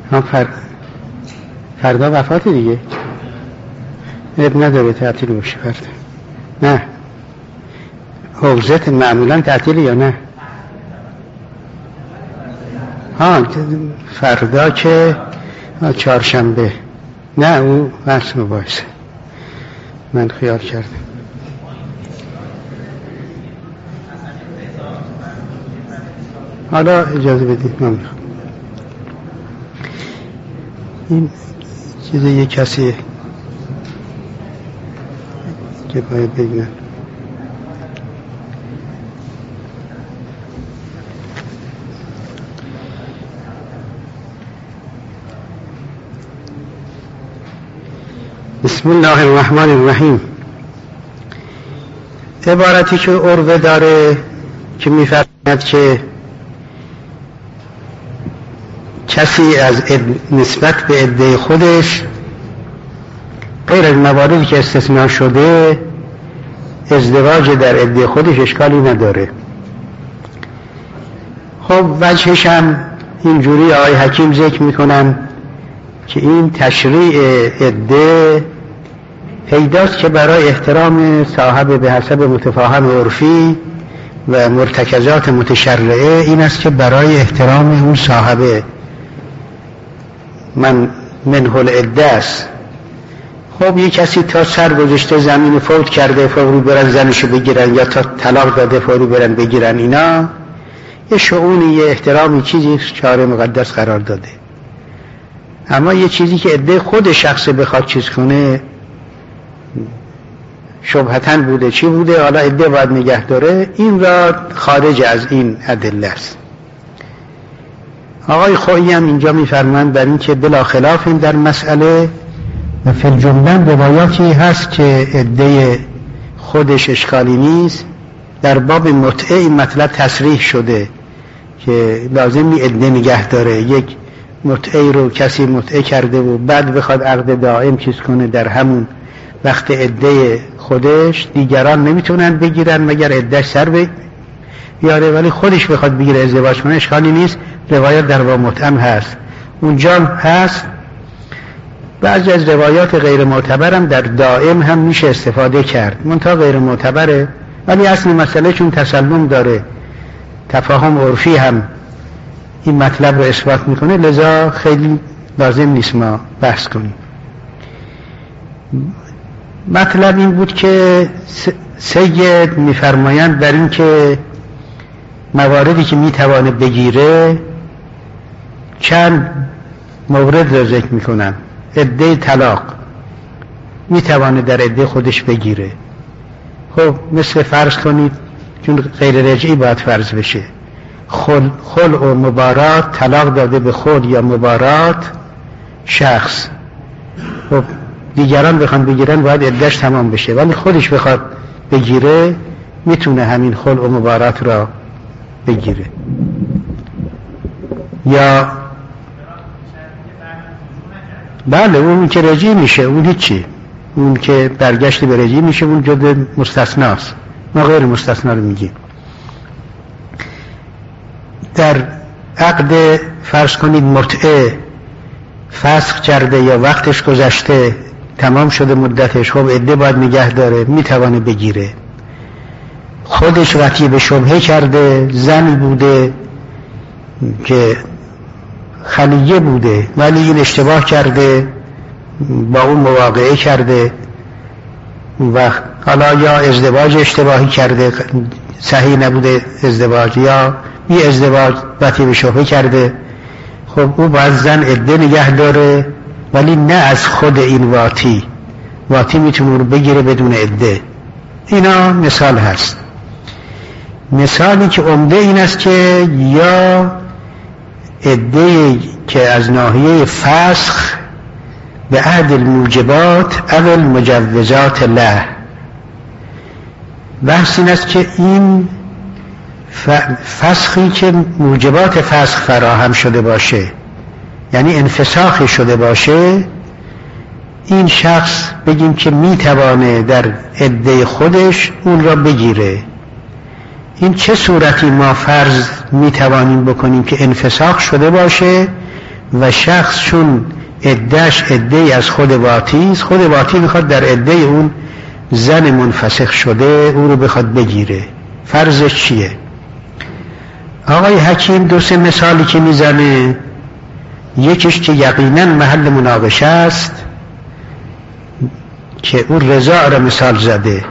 هم فردا وفات دیگه اب نداره تعطیل باشه فردا. نه حوزت معمولا تعطیل یا نه؟ فردا که چهارشنبه. نه او بحث مباحثه، من خیال کردم. حالا اجازه بدید من این چیز یه کسی که باید بگم. بسم الله الرحمن الرحیم. عبارتی که عروه داره که می‌فرماید که کسی از نسبت به عده خودش غیر از مواردی که استثناء شده ازدواج در عده خودش اشکالی نداره. خب وجهش هم اینجوری آقای حکیم ذکر میکنن که این تشریع عده پیداست که برای احترام صاحب به حسب متفاهم عرفی و مرتکزات متشرعه این است که برای احترام اون صاحبه منه العده است. خب یک کسی تا سر گذاشته زمین فوت کرده فوری برن زنشو بگیرن یا تا طلاق داده فوری برن بگیرن، اینا یه شؤونی یه احترامی چیزی شارع مقدس قرار داده. اما یه چیزی که عده خود شخص بخواد چیز کنه شبهتاً بوده چی بوده حالا عده باید نگه داره، این را خارج از این ادله است. آقای خویی هم اینجا می‌فرمایند بر این که بلا خلاف این در مسئله و فی الجمله روایاتی هست که عده خودش اشکالی نیست. در باب متعه این مطلب تصریح شده که لازمی عده نگه داره. یک متعه رو کسی متعه کرده و بعد بخواد عقد دائم چیز کنه در همون وقت عده خودش دیگران نمیتونن بگیرن مگر عدهش سر بیاره، ولی خودش بخواد بگیره ازدواج کنه اشکالی نیست. روایات در باب متعه هست، اونجا هست. بعضی از روایات غیر معتبرم در دائم هم میشه استفاده کرد، منتها غیر معتبره، ولی اصل مسئله چون تسلم داره تفاهم عرفی هم این مطلب رو اثبات میکنه، لذا خیلی لازم نیست ما بحث کنیم. مطلب این بود که سید میفرمایند در این که مواردی که میتوانه بگیره چند مورد رو ذکر میکنن. عده طلاق میتوانه در عده خودش بگیره. خب مثل فرض کنید چون غیر رجعی باید فرض بشه، خلع و مبارات، طلاق داده به خود یا مبارات شخص، خب دیگران بخوان بگیرن باید عدهش تمام بشه، ولی خودش بخواد بگیره میتونه همین خلع و مبارات را بگیره. یا بله اون که رجعی میشه اون هیچی، اون که برگشت به رجعی میشه اون جد مستثناست، ما غیر مستثنا رو میگیم. در عقد فرض کنید متعه فسخ کرده یا وقتش گذشته تمام شده مدتش، خب عده باید نگه داره، میتوانه بگیره. خودش وقتی به شبهه کرده زنی بوده که خلیه بوده ولی این اشتباه کرده با اون مواقعه کرده و حالا یا ازدواج اشتباهی کرده صحیح نبوده ازدواج یا این ازدواج وقتی به شبهه کرده، خب او باید زن عده نگه داره ولی نه از خود این واتی میتونه رو بگیره بدون عده. اینا مثال هست. مثالی که عمده این است که یا عده که از ناحیه فسخ به عهد الموجبات او المجوزات له، بحث این است که این فسخی که موجبات فسخ فراهم شده باشه یعنی انفساخی شده باشه، این شخص بگیم که میتوانه در عده خودش اون را بگیره. این چه صورتی ما فرض میتوانیم بکنیم که انفساخ شده باشه و شخص چون عده‌اش عده‌ای از خود واطی است، خود واطی میخواد در عده اون زن منفسخ شده او رو بخواد بگیره. فرضش چیه؟ آقای حکیم دو سه مثالی که میزنه، یکیش که یقینا محل مناقشه است که اون رضا را مثال زده.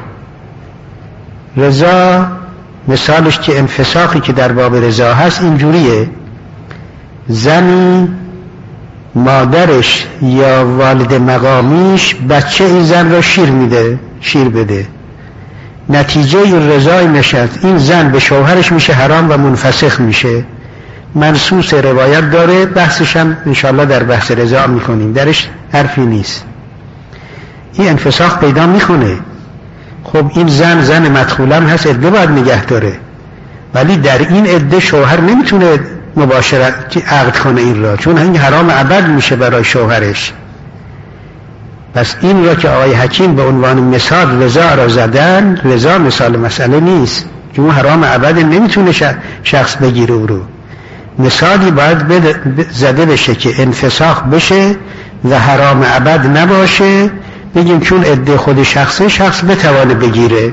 رضا مثالش که انفساخی که در باب رضا هست اینجوریه: زنی مادرش یا والد مقامیش بچه این زن را شیر بده، نتیجه این رضای نشد این زن به شوهرش میشه حرام و منفسخ میشه. منصوص روایت داره، بحثش هم انشاءالله در بحث رضا میکنیم، درش حرفی نیست. این انفساخ پیدا میکنه. خب این زن مدخولم هست، عده باید نگه داره، ولی در این عده شوهر نمیتونه مباشرت عقد کنه این را، چون این حرام ابد میشه برای شوهرش. پس این را که آقای حکیم به عنوان مثال رضا را زدن، رضا مثال مسئله نیست، چون حرام ابد نمیتونه شخص بگیره او رو. مثالی باید زده بشه که انفساخ بشه و حرام ابد نباشه، بگیم چون عده خود شخص بتوانه بگیره.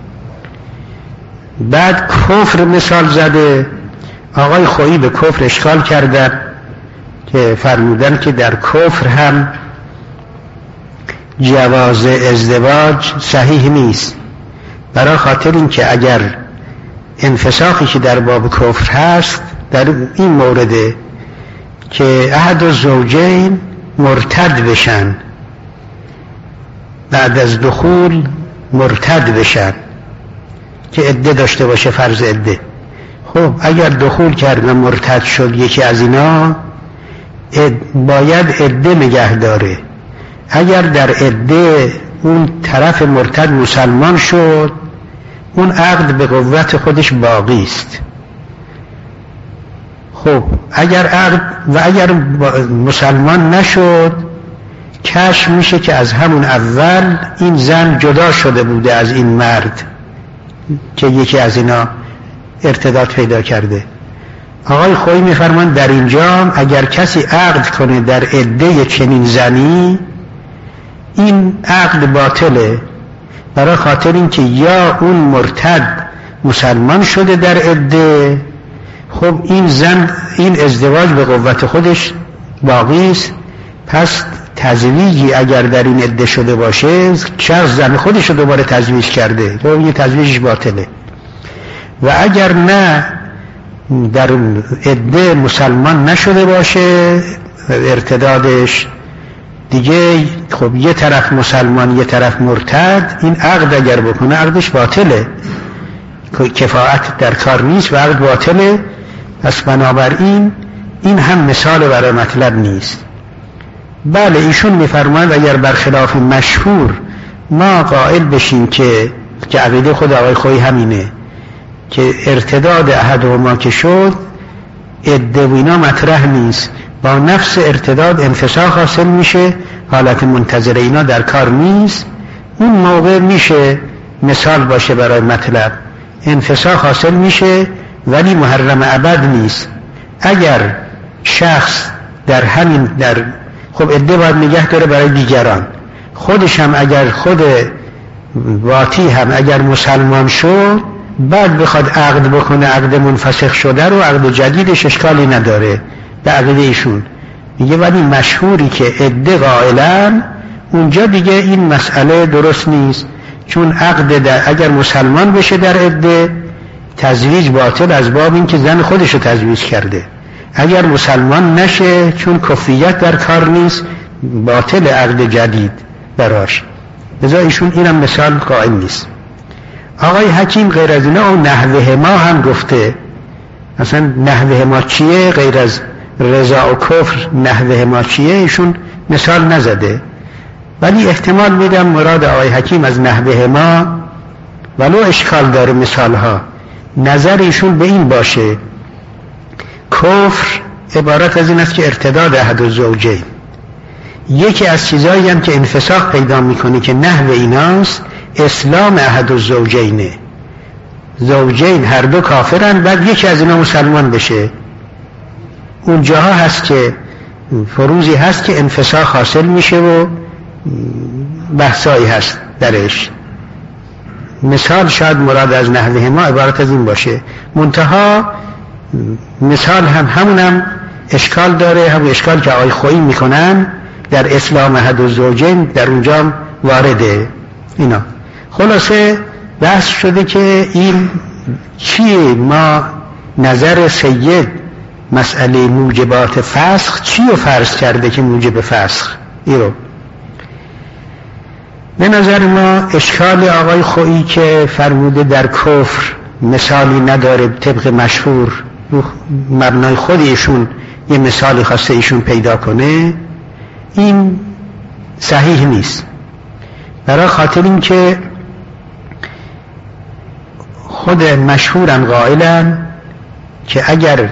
بعد کفر مثال زده. آقای خویی به کفر اشکال کردن که فرمودن که در کفر هم جواز ازدواج صحیح نیست، برای خاطر این که اگر انفساخی که در باب کفر هست در این مورده که احد الزوجین مرتد بشن، بعد از دخول مرتد بشن که عده داشته باشه، فرض عده. خب اگر دخول کرد و مرتد شد یکی از اینا، باید عده نگه داره. اگر در عده اون طرف مرتد مسلمان شد، اون عقد به قوت خودش باقی است. خب اگر مسلمان نشد، کشف میشه که از همون اول این زن جدا شده بوده از این مرد که یکی از اینا ارتداد پیدا کرده. آقای خویی میفرمان در اینجا اگر کسی عقد کنه در عده چنین زنی، این عقد باطله، برای خاطر این که یا اون مرتد مسلمان شده در عده، خب این زن این ازدواج به قوت خودش باقی است. پس تزویجی اگر در این عده شده باشه، شخص زن خودش رو دوباره تزویج کرده، خب این تزویجش باطله. و اگر نه در عده مسلمان نشده باشه، ارتدادش دیگه خب یه طرف مسلمان یه طرف مرتد، این عقد اگر بکنه عقدش باطله، کفایت در کار نیست و عقد باطله. پس بنابراین این هم مثال برای مطلب نیست. بله ایشون میفرماند اگر برخلاف مشهور ما قائل بشیم که عقیده خود آقای خویی همینه که ارتداد احدهما که شد عده و اینا مطرح نیست، با نفس ارتداد انفساخ حاصل میشه، حالت منتظر اینا در کار نیست، اون موقع میشه مثال باشه برای مطلب. انفساخ حاصل میشه ولی محرم ابد نیست. اگر شخص در خب عده باید نگه داره برای دیگران، خودش هم اگر خود واتی هم اگر مسلمان شد بعد بخواد عقد بکنه، عقد منفسخ شده رو عقد جدیدش اشکالی نداره به عقیده ایشون. میگه ولی مشهوری که عده قائلن، اونجا دیگه این مسئله درست نیست، چون عقد اگر مسلمان بشه در عده تزویج باطل از باب این که زن خودش رو تزویج کرده. اگر مسلمان نشه چون کفریت در کار نیست، باطل عقد جدید براش. لذا ایشون اینم مثال قائل نیست. آقای حکیم غیر از اینا و نحوه ما هم گفته. اصلا نحوه ما چیه؟ غیر از رضا و کفر نحوه ما چیه؟ ایشون مثال نزده، ولی احتمال میدم مراد آقای حکیم از نحوه ما ولو اشکال داره مثال ها، نظر ایشون به این باشه کفر عبارت از این است که ارتداد احد الزوجین. یکی از چیزایی هم که انفساخ پیدا میکنه که نحو ایناست اسلام احد الزوجینه، زوجین هر دو کافرن بعد یکی از اینا مسلمان بشه. اون جاها هست که فروزی هست که انفساخ حاصل میشه و بحثایی هست درش. مثال شاید مراد از نحوه ما عبارت از این باشه، منتها مثال همونم اشکال داره، همون اشکال که آقای خویی میکنن در اسلام احد الزوجین در اونجا وارده. اینا خلاصه بحث شده که این چیه، ما نظر سید مسئله موجبات فسخ چی رو فرض کرده که موجب فسخ ایرو. به نظر ما اشکال آقای خویی که فرموده در کفر مثالی نداره، طبق مشهور مبنای خود ایشون یه مثالی خواسته ایشون پیدا کنه، این صحیح نیست. برای خاطر این که خود مشهورن قائلن که اگر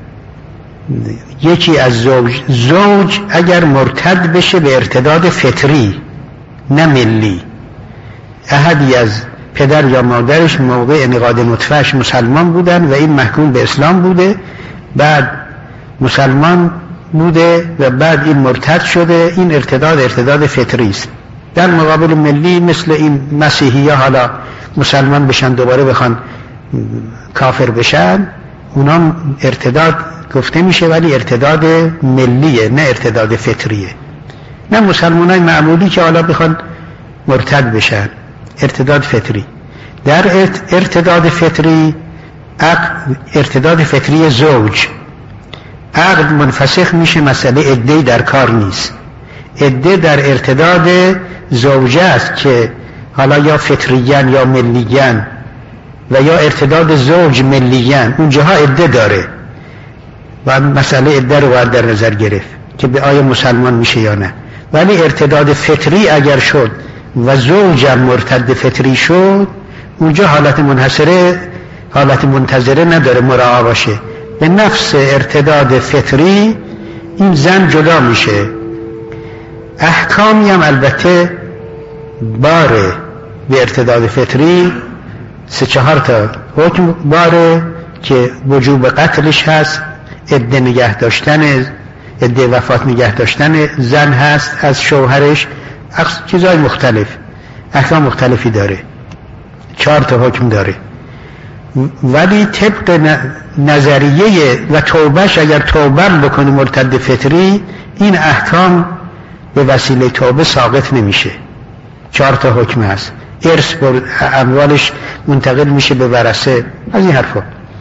یکی از زوج اگر مرتد بشه به ارتداد فطری نه ملی، احدی از پدر یا مادرش موقع انعقاد نطفه‌اش مسلمان بودن و این محکوم به اسلام بوده، بعد مسلمان بوده و بعد این مرتد شده، این ارتداد فطری است. در مقابل ملی مثل این مسیحی ها حالا مسلمان بشن دوباره بخوان کافر بشن، اونا ارتداد گفته میشه ولی ارتداد ملیه نه ارتداد فطریه. نه مسلمان های معمولی که حالا بخوان مرتد بشن، ارتداد فطری. در ارتداد فطری ارتداد فطری زوج عقد منفسخ میشه، مسئله عده در کار نیست. عده در ارتداد زوجه است که حالا یا فطریان یا ملیان و یا ارتداد زوج ملیان، اونجاها عده داره و مسئله عده رو باید در نظر گرفت که به آیا مسلمان میشه یا نه. ولی ارتداد فطری اگر شد و زوجم مرتد فطری شد، اونجا حالت منحصره حالت منتظره نداره مراعا باشه. به نفس ارتداد فطری این زن جدا میشه. احکامی هم البته باره به ارتداد فطری، 3-4 تا حکم باره که وجوب قتلش هست، عده نگه داشتن، عده وفات نگه داشتن زن هست از شوهرش، چیزهای مختلف، احکام مختلفی داره، 4 تا حکم داره. ولی طبق نظریه و توبهش اگر توبه بکنه مرتد فطری، این احکام به وسیله توبه ساقط نمیشه. 4 تا حکم هست، ارث اموالش منتقل میشه به ورثه، از این حرفا.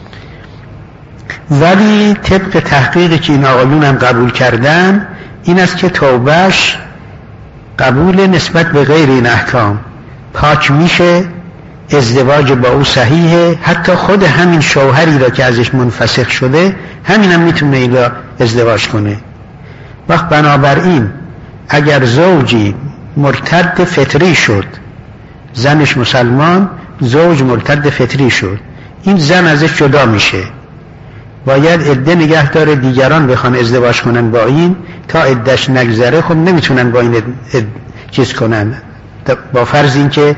ولی طبق تحقیقی که این آقایون هم قبول کردن این است که توبهش قبول نسبت به غیر این احکام، پاک میشه، ازدواج با او صحیحه، حتی خود همین شوهری را که ازش منفسخ شده همین هم میتونه ایلا ازدواج کنه. وقت بنابراین اگر زوجی مرتد فطری شد، زنش مسلمان، زوج مرتد فطری شد، این زن ازش جدا میشه، باید عده نگه داره، دیگران بخوان ازدواج کنن با این، تا عدهش نگذره خب نمیتونن با این چیز کنن، با فرض این که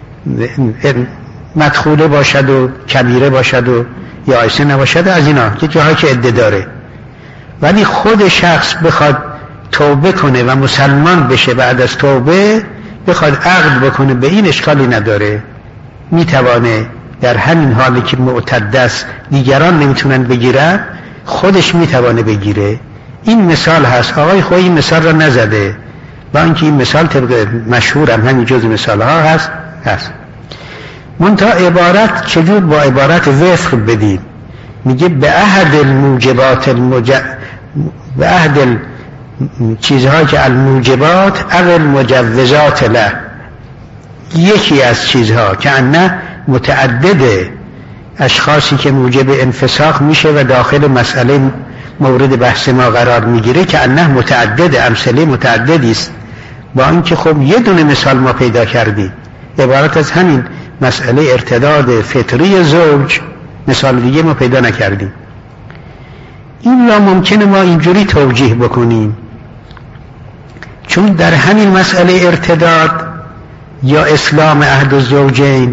مدخوله باشد و کبیره باشد و یا عیسه نباشد، از اینا که جاهایی که عده داره. ولی خود شخص بخواد توبه کنه و مسلمان بشه، بعد از توبه بخواد عقد بکنه، به این اشکالی نداره، میتوانه در همین حالی که معتد است دیگران نمیتونن بگیرن، خودش میتوانه بگیره. این مثال هست. آقای خویی این مثال را نزده، با اینکه این مثال طبق مشهور هم همین جز مثال ها هست. منتها عبارت چجور با عبارت وفق بدیم، میگه به عهد الموجبات به عهد چیزها که الموجبات اول مجوزات له، یکی از چیزها که انه متعدد اشخاصی که موجب انفساخ میشه و داخل مسئله مورد بحث ما قرار میگیره، که انه متعدد، امثله متعددی است، با اینکه خب یه دونه مثال ما پیدا کردیم عبارت از همین مسئله ارتداد فطری زوج، مثال دیگه ما پیدا نکردیم. این را ممکنه ما اینجوری توجیه بکنیم، چون در همین مسئله ارتداد یا اسلام عهد الزوجین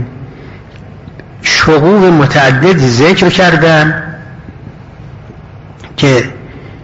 شقوق متعدد ذکر کردن که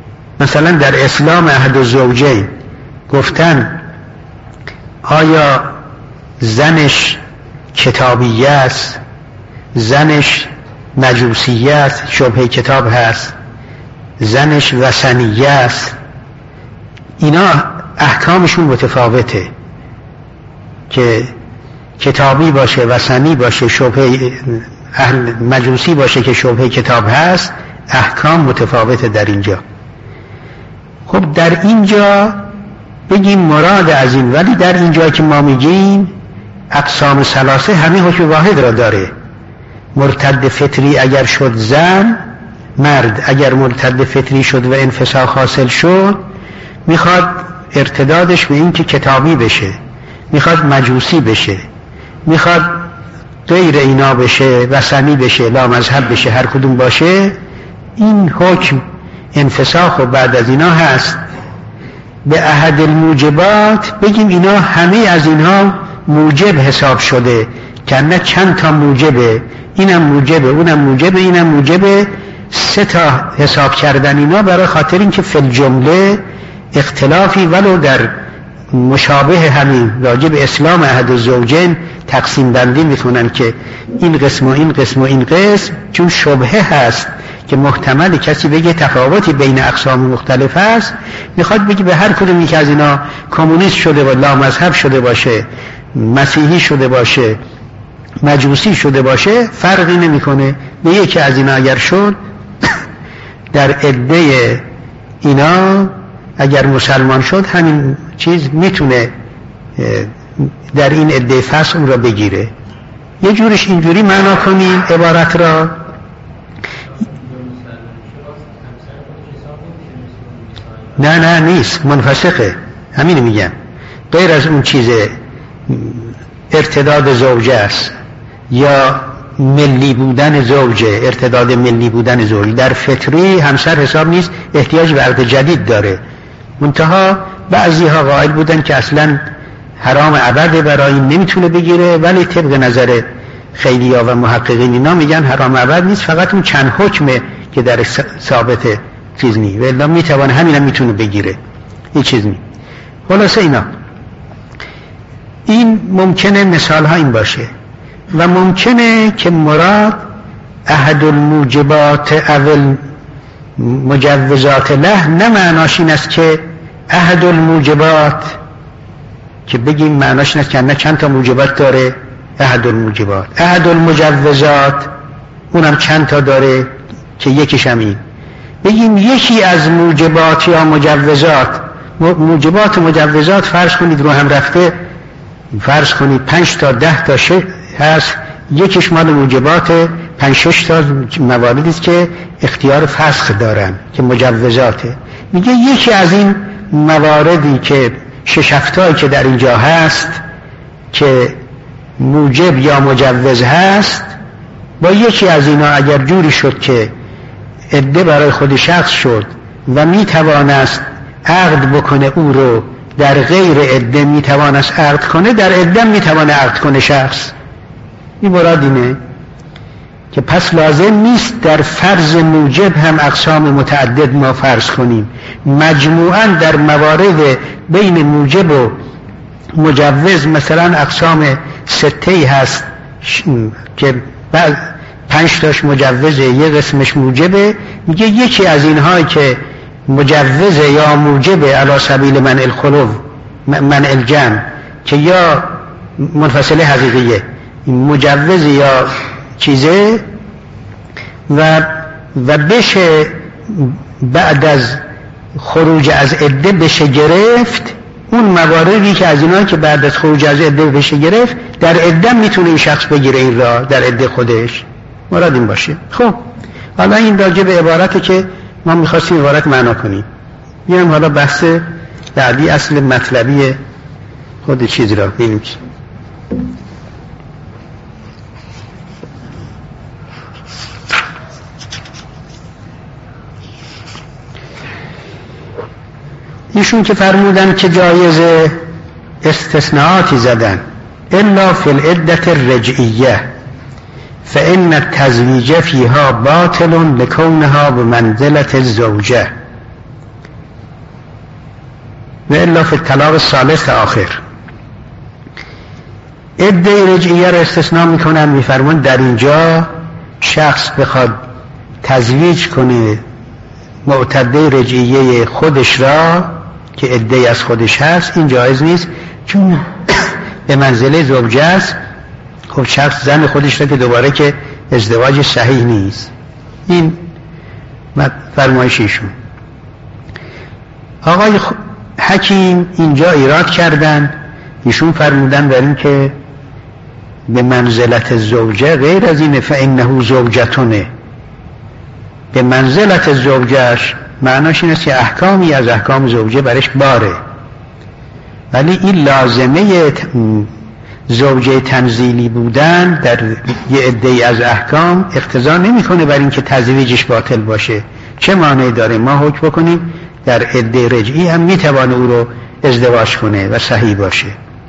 مثلا در اسلام احد الزوجین گفتن آیا زنش کتابیه است، زنش مجوسیه است، شبهه کتاب هست، زنش وثنیه است، اینا احکامشون متفاوته که کتابی باشه، وثنی باشه، شبهه مجوسی باشه که شبهه کتاب هست، احکام متفاوته در اینجا. خب در اینجا بگیم مراد از این، ولی در اینجا که ما میگیم اقسام ثلاثه همه حکم واحد را داره. مرتد فطری اگر شد زن، مرد اگر مرتد فطری شد و انفساخ حاصل شد، میخواد ارتدادش به این که کتابی بشه، میخواد مجوسی بشه، میخواد غیر اینا بشه، وثنی بشه، لا مذهب بشه، هر کدوم باشه، این حکم انفساخ و بعد از اینا هست. به احد الموجبات بگیم اینا همه از اینها موجب حساب شده، که نه چند تا موجبه، اینم موجبه، اونم موجبه، اینم موجبه، 3 تا حساب کردن اینا برای خاطر این که فی الجمله اختلافی ولو در مشابه همین راجع به اسلام احد الزوجین تقسیم بندی میتونن که این قسم و این قسم و این قسم، چون شبهه هست که محتمل کسی بگه تفاوتی بین اقسام مختلف هست، میخواد بگه به هر کدوم یک از اینا کمونیست شده و لا مذهب شده باشه، مسیحی شده باشه، مجوسی شده باشه، فرقی نمیکنه. به یکی از اینا اگر شد در عده اینا اگر مسلمان شد همین چیز میتونه در این عده فصل اون را بگیره. یه جورش اینجوری معنا کنیم عبارت را، نه نیست، منفسخه، همین میگم، غیر از اون چیز ارتداد زوجه است یا ملی بودن زوجه، ارتداد ملی بودن زوجه، در فطری همسر حساب نیست، احتیاج به عقد جدید داره. منتها بعضی ها قائل بودن که اصلا حرام ابد برای این نمیتونه بگیره، ولی طبق نظر خیلیا و محققین اینا میگن حرام ابد نیست، فقط اون چند حکمه که در ثابت چیز نی، ولی میتونه همین هم میتونه بگیره، این چیز نی. خلاصه اینا این ممکنه مثال ها این باشه، و ممکنه که مراد احد الموجبات اول مجوزات له، نه معناش این است که احد الموجبات که بگیم معناش این است که نه چند تا موجبات داره، احد الموجبات، احد المجوزات اونم چند تا داره که یکیش همین، بگیم یکی از موجبات یا مجوزات، موجبات و مجوزات فرض کنید رو هم رفته، فرض کنید 5 تا 10 تا هست، یکیش مال موجبات، 5-6 تا مواردی است که اختیار فسخ دارن که مجوزاته. میگه یکی از این مواردی که 6-7 که در اینجا هست که موجب یا مجوز هست، با یکی از اینا اگر جوری شد که عده برای خود شخص شد و میتوانست عقد بکنه او رو، در غیر عده میتوانست عقد کنه، در عده میتوانه عقد کنه شخص. این مراد اینه که پس لازم نیست در فرض موجب هم اقسام متعدد ما فرض کنیم، مجموعاً در موارد بین موجب و مجوز مثلا اقسام 6 هست که 5 تاش مجوزه، یه قسمش موجبه، میگه یکی از اینهایی که مجوزه یا موجبه علی سبیل منع الخلو منع الجمع، که یا منفصله حقیقیه مجوز یا چیزه و بشه بعد از خروج از عده بشه گرفت، اون مواردی که از اینا که بعد از خروج از عده بشه گرفت، در عده میتونه این شخص بگیره این را در عده خودش، مراد این باشه. خب حالا این راجع به عبارتی که ما میخواستیم عبارت معنا کنیم، میام حالا بحث بعدی اصل مطلبی خود چیز را ببینیم. ایشون که فرمودن که جایز استثناءاتی زدن، الا فی العدة الرجعیه فإن التزویج فیها باطل لکونها بمنزلة الزوجه. و الا فی الطلاق الثالث آخر. عده رجعیه را استثناء میکنن، میفرمان در اینجا شخص بخواد تزویج کنه معتده رجعیه خودش را که عده از خودش هست، این جایز نیست، چون به منزله زوجه است. خب شخص زن خودش را که دوباره که ازدواج صحیح نیست. این فرمایشیشون. آقای حکیم اینجا ایراد کردن، ایشون فرمودن بر این که به منزلت زوجه غیر از اینه، فانه زوجتونه، به منزلت زوجهش معناش این است که احکامی از احکام زوجه برش باره، ولی این لازمه زوجه تنزیلی بودن در یه عده از احکام اقتضا نمیکنه بر این که تزویجش باطل باشه. چه معنی داره ما حکم بکنیم در عده رجعی هم میتوانه او رو ازدواج کنه و صحیح باشه.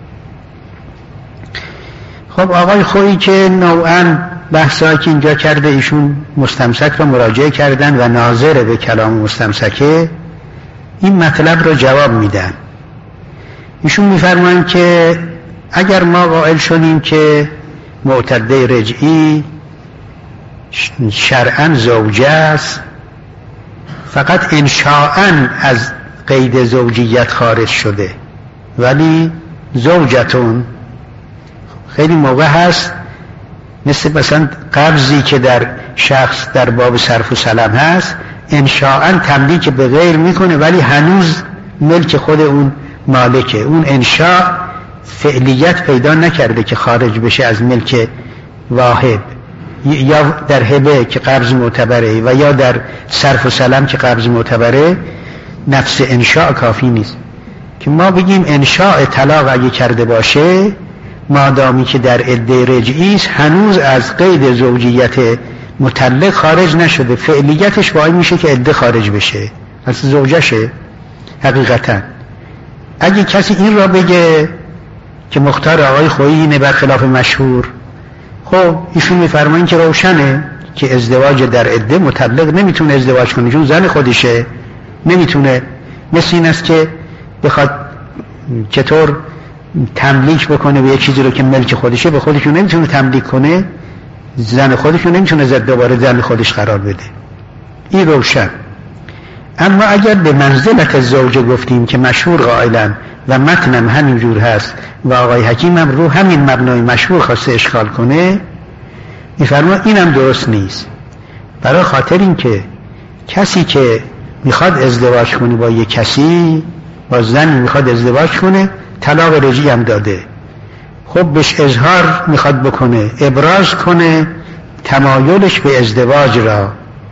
خب آقای خویی که نوعاً بحثایی که اینجا کرده، ایشون مستمسک را مراجعه کردن و ناظر به کلام مستمسکه این مطلب را جواب میدن. ایشون میفرمایند که اگر ما قائل شدیم که معتده رجعی شرعاً زوجه است، فقط انشاءاً از قید زوجیت خارج شده، ولی زوجتون خیلی موقع هست مثلا قبضی که در شخص در باب صرف و سلم هست انشاءاً تملیک به غیر میکنه، ولی هنوز ملک خود اون مالکه. اون انشاء فعلیت پیدا نکرده که خارج بشه از ملک واهب، یا در هبه که قبض معتبره و یا در صرف و سلم که قبض معتبره. نفس انشاء کافی نیست که ما بگیم انشاء طلاق اگه کرده باشه، مادامی که در عده رجعی است هنوز از قید زوجیت مطلق خارج نشده، فعلیتش وای میشه که عده خارج بشه از زوجشه. حقیقتا اگه کسی این را بگه که مختار آقای خویی اینه برخلاف مشهور، خب ایشون میفرمایند که روشنه که ازدواج در عده مطلق نمیتونه ازدواج کنه، چون زن خودشه، نمیتونه. مثل این است که بخواد چطور تملیک بکنه به یک چیزی رو که ملک خودشه، به خودشون نمیتونه تملیک کنه، زن خودشون نمیتونه دوباره زن خودش قرار بده. این روشن. اما اگر به منزلت زوجه گفتیم که مشهور قائلن و متنم همینجور هست و آقای حکیم هم رو همین مبنای مشهور خواسته اشکال کنه، میفرما اینم درست نیست. برای خاطر این که کسی که میخواد ازدواج کنه با یک کسی، با زنی میخواد ازدواج کنه، طلاق رجعی هم داده، خب بهش اظهار میخواد بکنه، ابراز کنه تمایلش به ازدواج را،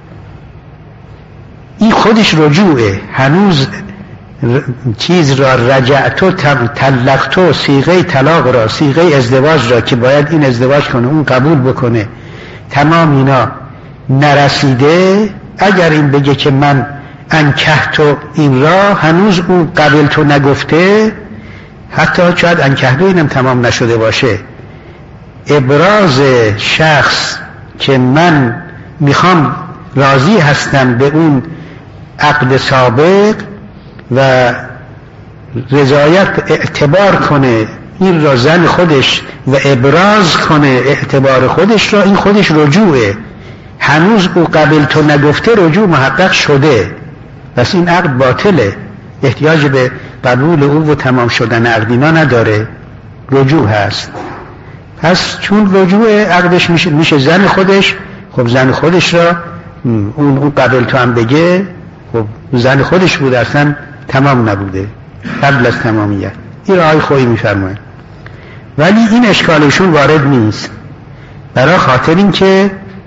این خودش رجوعه. هنوز چیز را رجعتو طلقتو، صیغه طلاق را، صیغه ازدواج را که باید این ازدواج کنه اون قبول بکنه، تمام اینا نرسیده. اگر این بگه که من انکحتو این را، هنوز اون قبل تو نگفته، حتی شاید انکحتو اینم تمام نشده باشه. ابراز شخص که من میخوام راضی هستم به اون عقد سابق و رضایت اعتبار کنه این را زن خودش و ابراز کنه اعتبار خودش را، این خودش رجوعه. هنوز او قبل تو نگفته رجوع محقق شده، پس این عقد باطله، احتیاج به قبول او و تمام شدن عقدینا نداره، رجوع هست. پس چون رجوع عقدش میشه زن خودش، خب زن خودش را اون قبل تو هم بگه، خب زن خودش بود، اصلا تمام نبوده قبل از تمامیت. این را آقای خویی میفرماید. ولی این اشکالشون وارد نیست، برای خاطر این که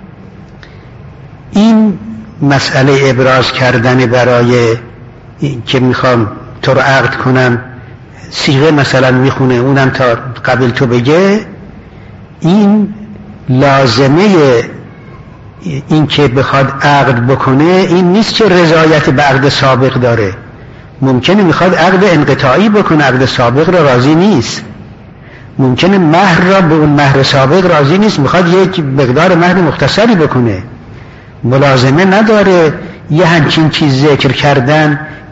این مسئله ابراز کردن برای که میخوام تو رو عقد کنم، صیغه مثلا میخونه اونم تا قبل تو بگه، این لازمه این که بخواد عقد بکنه این نیست که رضایت به عقد سابق داره. ممکنه میخواد عقد انقطاعی بکنه، عقد سابق را راضی نیست. ممکنه مهر را به اون مهر سابق راضی نیست، میخواد یک مقدار مهر مختصری بکنه. ملازمه نداره یه همچین چیز ذکر کردن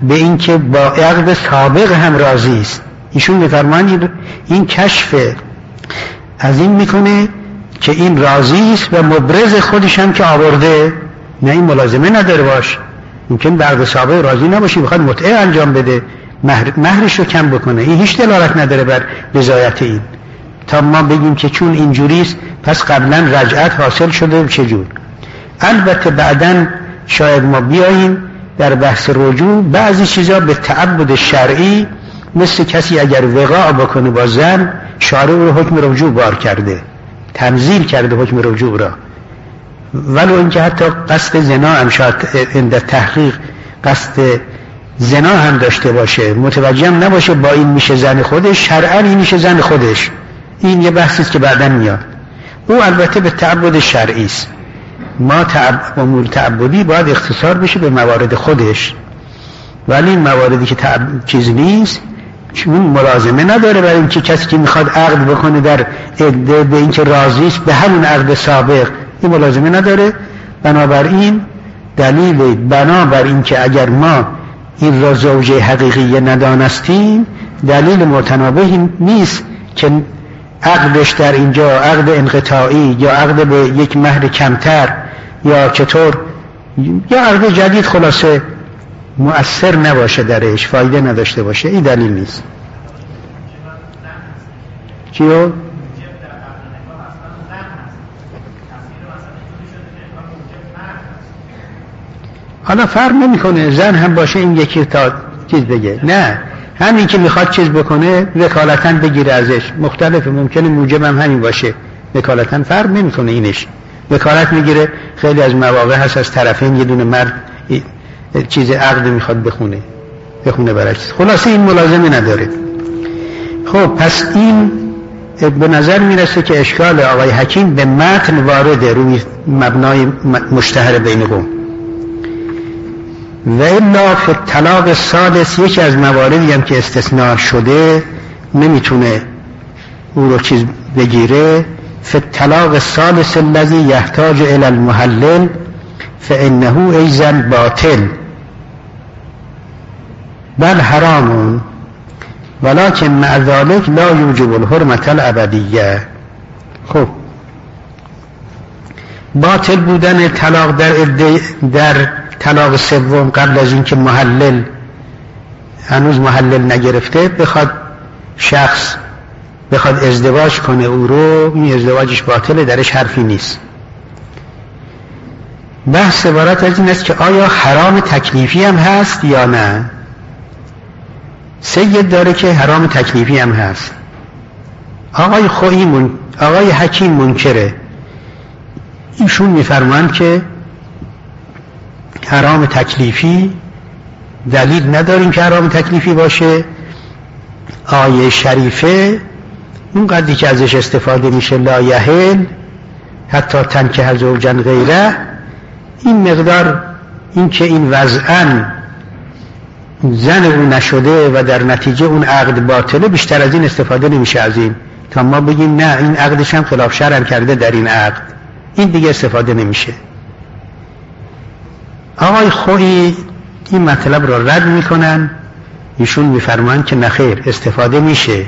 به این که با عقد سابق هم راضی است. ایشون می‌فرمایند این کشف از این میکنه که این راضی است و مبرز خودش هم که آورده، نه این ملازمه نداره باش، ممکن به عقد سابق راضی نباشه بخواد متعه انجام بده، مهرش رو کم بکنه، این هیچ دلالت نداره بر رضایت این، تا ما بگیم که چون اینجوریست پس قبلا رجعت حاصل شده چجور. البته بعداً شاید ما بیاییم در بحث رجوع بعضی چیزا به تعبد شرعی، مثل کسی اگر وقاع بکنه با زن، شارع رو حکم رجوع بار کرده، تنزیل کرده حکم رجوع را، ولو اینکه حتی قصد زنا هم شاید عند تحقیق قصد زنا هم داشته باشه، متوجه هم نباشه با این میشه زن خودش، شرعاً این میشه زن خودش. این یه بحثی است که بعداً میاد. او البته به تعبد شرعی است. ما امور تعبدی باید اختصار بشه به موارد خودش، ولی این مواردی که چیز نیست، چون ملازمه نداره برای اینکه کسی که میخواد عقد بکنه در عده به اینکه راضی است به همون عقد سابق، این ملازمه نداره. بنابراین دلیل بنابر این که اگر ما این را زوجه حقیقی ندانستیم، دلیل متنابهی نیست که عقدش در اینجا عقد انقطاعی یا عقد به یک مهر کمتر یا چطور یا عقد جدید خلاصه مؤثر نباشه، درش فایده نداشته باشه. این دلیل نیست. چیو؟ حالا فرق نمیکنه زن هم باشه این یکی تا چیز بگه، نه همین که میخواد چیز بکنه وکالتاً بگیره ازش، مختلفه، ممکنه موجب هم همین باشه، وکالتاً فرق نمیکنه. اینش وکالت میگیره، خیلی از مواقع هست از طرفین یه دونه مرد چیز عقد میخواد بخونه برعکس، خلاصه این ملازمه نداره. خب پس این به نظر میرسه که اشکال آقای حکیم به متن وارده روی مبنای مشتهر بین قوم. و الا فی الطلاق الثالث، یکی از مواردی هم که استثناء شده نمیتونه او رو چیز بگیره، فی الطلاق الثالث الذی یحتاج الی المحلل فانه ایضا باطل بل حرام ولکن مع ذلك لا یوجب الحرمة الابدیه. خب باطل بودن طلاق در طلاق سوم قبل از اینکه محلل هنوز محلل نگرفته بخواد شخص بخواد ازدواج کنه او رو، این ازدواجش باطله، درش حرفی نیست. بحث عبارت از این است که آیا حرام تکلیفی هم هست یا نه. سید داره که حرام تکلیفی هم هست، آقای حکیم منکره. ایشون میفرمایند که حرام تکلیفی دلیل نداریم که حرام تکلیفی باشه. آیه شریفه اون قدری که ازش استفاده میشه لا یحل حتی تنکح زوجا غیره، این مقدار این که این وضعاً زن اون نشده و در نتیجه اون عقد باطله، بیشتر از این استفاده نمیشه از این تا ما بگیم نه این عقدش هم خلاف شرع کرده در این عقد، این دیگه استفاده نمیشه. آقای خویی این مطلب را رد میکنن، ایشون میفرمان که نخیر استفاده میشه.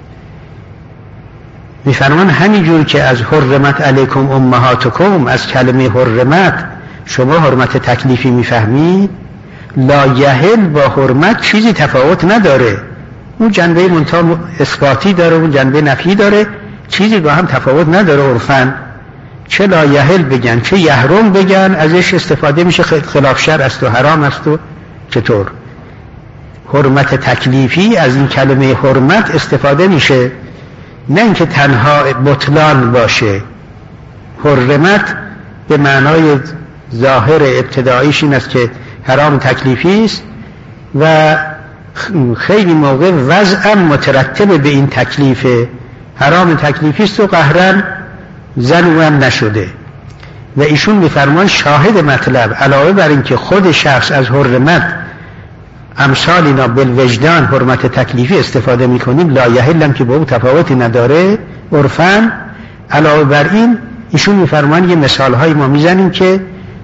میفرمان همینجور که از حرمت علیکم امهاتکم، از کلمه حرمت شما حرمت تکلیفی میفهمید، لا یحل با حرمت چیزی تفاوت نداره، اون جنبه منتها اثباتی داره، اون جنبه نفی داره، چیزی با هم تفاوت نداره. عرفاً چه لا یحل بگن چه یحرم بگن ازش استفاده میشه، خلاف شرع است و حرام است. و چطور حرمت تکلیفی از این کلمه حرمت استفاده میشه، نه اینکه تنها بطلان باشه. حرمت به معنای ظاهر ابتداییش این است که حرام تکلیفی است و خیلی موقع وضعا مترتب به این تکلیفه، حرام تکلیفی است و قهرن زن او هم نشده. و ایشون میفرمان شاهد مطلب علاوه بر این که خود شخص از حرمت امثال اینا بالوجدان حرمت تکلیفی استفاده میکنیم، لا یحل هم که با او تفاوتی نداره عرفاً، علاوه بر این ایشون میفرمان یه مثال های ما میزنیم که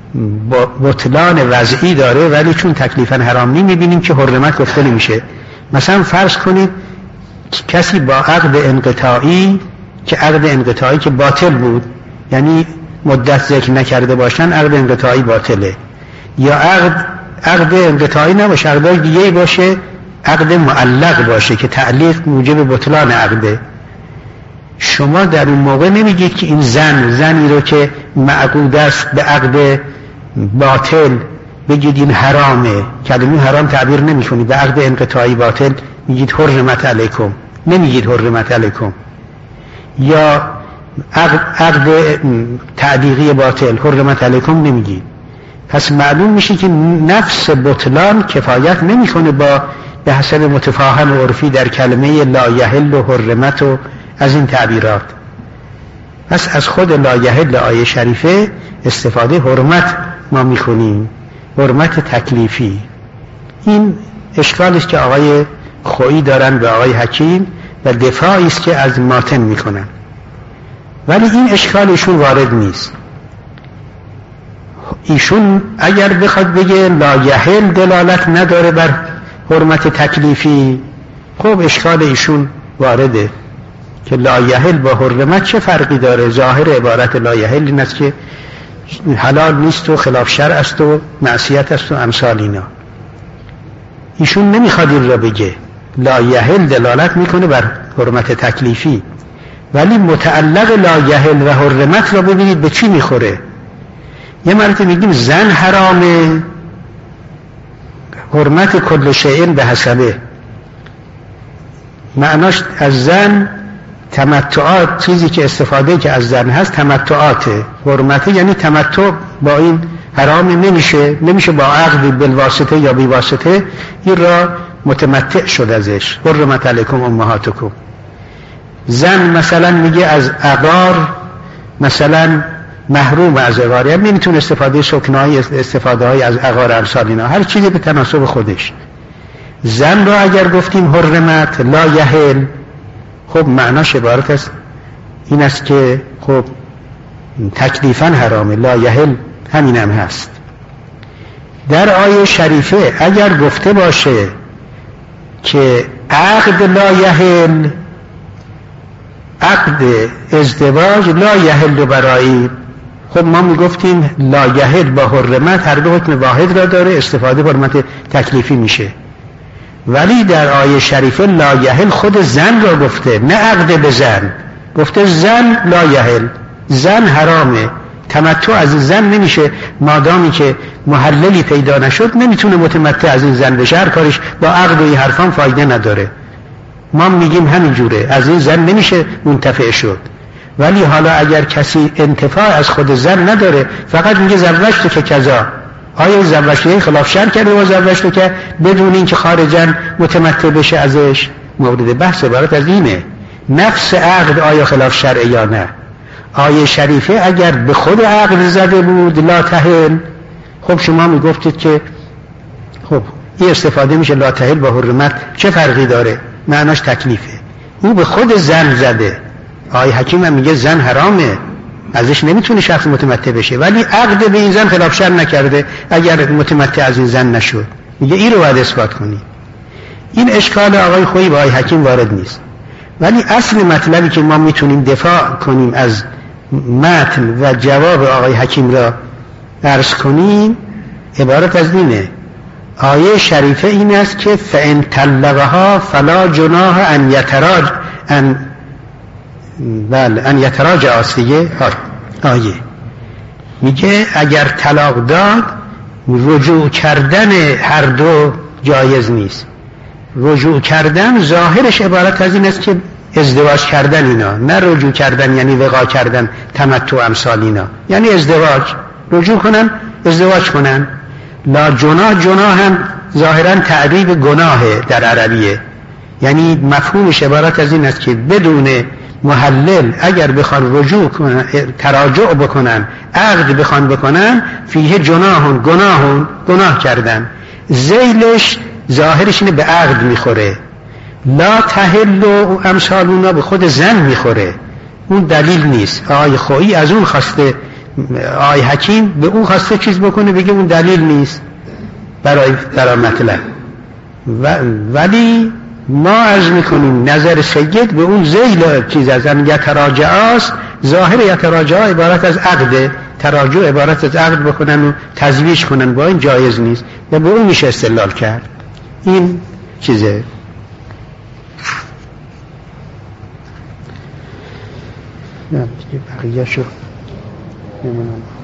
بطلان وضعی داره، ولی چون تکلیفاً حرام میبینیم که حرمت گفته نمیشه. مثلا فرض کنید کسی با عقد انقطاعی که باطل بود، یعنی مدت ذکر نکرده باشن، عقد انقطاعی باطله، یا عقد انقطاعی نباشه، عقد دیگه باشه، عقد معلق باشه که تعلیق موجب بطلان عقده. شما در اون موقع نمیگید که این زنی رو که معقود است به عقد باطل بگید این حرامه، کلمه حرام تعبیر نمی کنید، به عقد انقطاعی باطل میگید حرمت علیکم، نمیگید حرمت علیکم. یا عقد تعلیقی باطل حرمت علیکم نمیگید. پس معلوم میشه که نفس بطلان کفایت نمیکنه با به حسب متفاهم عرفی در کلمه لا یحل و حرمت و از این تعبیرات. پس از خود لا یحل آیه شریفه استفاده حرمت ما میکنیم، حرمت تکلیفی. این اشکالی است که آقای خویی دارن به آقای حکیم و دفاعی است که از ماتن میکنن، ولی این اشکال ایشون وارد نیست. ایشون اگر بخواد بگه لا یحل دلالت نداره بر حرمت تکلیفی، خب اشکال ایشون وارده که لا یحل با حرمت چه فرقی داره. ظاهر عبارت لا یحل این است که حلال نیست و خلاف شرع است و معصیت است و امثال اینا. ایشون نمیخواد این را بگه. لا یحل دلالت میکنه بر حرمت تکلیفی، ولی متعلق لا یحل و حرمت را ببینید به چی میخوره. یه مرتبه میگیم زن حرامه، حرمت کل شیء به حسبه، معناش از زن تمتعات، چیزی که استفاده که از زن هست تمتعاته. حرمته یعنی تمتع با این حرام نمیشه با عقد بالواسطه یا بی واسطه این را متمتع شد ازش. حرمت علیکم امهاتکم. زن مثلا میگه از عقار مثلا محروم از عقار، یعنی نمیتونه استفاده سکنایی استفاده های از عقار امثال اینا، هر چیزی به تناسب خودش. زن را اگر گفتیم حرمت لا یحل، خب معناش عبارت است این است که خب تکلیفاً حرامه، لا یحل همین هم هست. در آیه شریفه اگر گفته باشه که عقد لا یحل، عقد ازدواج لا یحل برایی، خب ما میگفتیم لا یحل با حرمت هر دو حکم واحد را داره، استفاده حرمت تکلیفی میشه. ولی در آیه شریفه لا یحل خود زن را گفته، نه عقد به زن، گفته زن لا یحل، زن حرامه، تمتع از این زن نمیشه. مادامی که محللی پیدا نشد نمیتونه متمتع از این زن بشه، هر کارش با عقد و این حرفان فایده نداره. ما میگیم همین جوره، از این زن نمیشه منتفع شد. ولی حالا اگر کسی انتفاع از خود زن نداره، فقط میگه زوجت که کذا، آیا زوجت خلاف شرع کرده و زوجت که بدون این که خارجن متمتع بشه ازش؟ مورد بحث عبارت از اینه، نفس عقد آیا خلاف شرع یا نه. آیه شریفه اگر به خود عقد زده بود لا تحل، خب شما میگفتید که خب این استفاده میشه لا تحل با حرمت چه فرقی داره، معناش تکلیفه. او به خود زن زده، آیه حکیم هم میگه زن حرامه، ازش نمیتونه شخص متمتع بشه، ولی عقد به این زن خلاف شرع نکرده اگر متمتع از این زن نشد، میگه این رو باید اثبات کنی. این اشکال آقای خویی با آیه حکیم وارد نیست. ولی اصل مطلبی که ما میتونیم دفاع کنیم از متن و جواب آقای حکیم را عرض کنیم عبارت از اینه. آیه شریفه این است که فَإِن طَلَّقَهَا فَلَا جُنَاحَ أَن يَتَرَاجَعَا است دیگه. آیه میگه اگر طلاق داد رجوع کردن هر دو جایز نیست. رجوع کردن ظاهرش عبارت از این است که ازدواج کردن اینا، نه رجوع کردن یعنی وقاع کردن تمتع امثال اینا، یعنی ازدواج، رجوع کنن ازدواج کنن. لا جناح، جناح هم ظاهرا تعریب گناهه در عربیه، یعنی مفهومش عبارت از این است که بدون محلل اگر بخوان رجوع کنن، تراجع بکنن، عقد بخوان بکنن، فیه جناحون، گناه کردن. ذیلش ظاهرش اینه به عقد میخوره. لا تحل و امثال اونا به خود زن میخوره، اون دلیل نیست. آقای خویی از اون خواسته آی حکیم به اون خواسته چیز بکنه بگه اون دلیل نیست برای مطلب، ولی ما عرض میکنیم نظر سید به اون ذیل چیز از ان یتراجع است. ظاهر یتراجع عبارت از عقد، تراجع عبارت از عقد بکنن و تزویج کنن، با این جایز نیست و به اون میشه استدلال کرد. این چیزه. نه بقیه شو نمیدونم.